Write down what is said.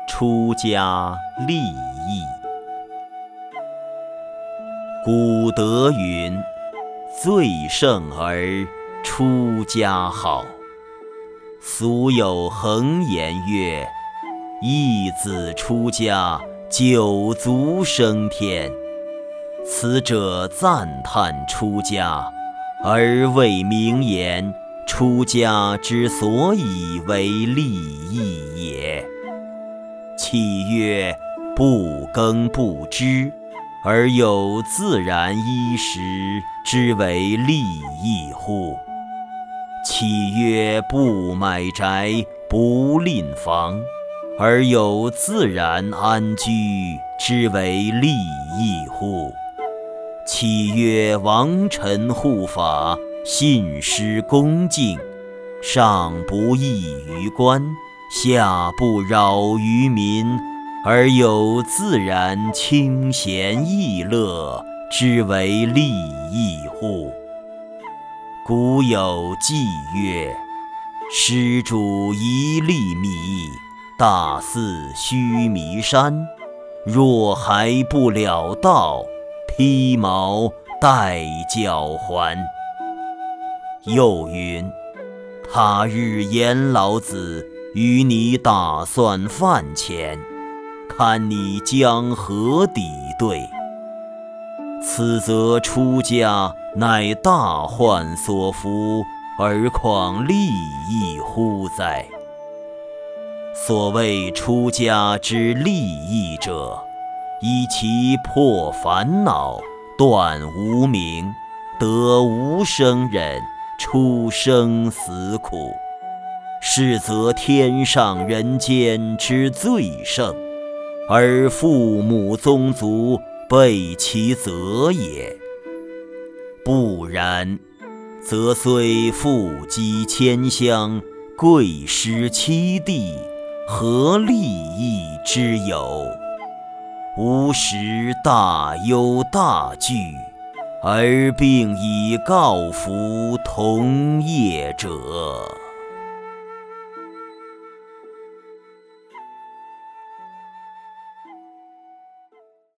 出家立义。古德云：最胜而出家好。俗有恒言曰：一子出家，九族升天。此者赞叹出家，而谓明言出家之所以为利益也。契曰：不耕不织，而有自然衣食，之为利益乎？契曰：不买宅，不吝房，而有自然安居，之为利益乎？契曰：王臣护法，信师恭敬，上不异于官，下不扰于民，而有自然清闲逸乐，之为利益乎？古有偈曰：施主一粒米，大似须弥山。若还不了道，披毛戴角还。又云：他日言老子与你打算饭钱，看你将何抵对？此则出家乃大患所伏，而况利益乎哉？所谓出家之利益者，以其破烦恼，断无明，得无生忍，出生死苦，是则天上人间之最胜，而父母宗族备其责也。不然，则虽富积千乡，贵施七地，何利益之有？吾时大忧大惧，而并以告服同业者。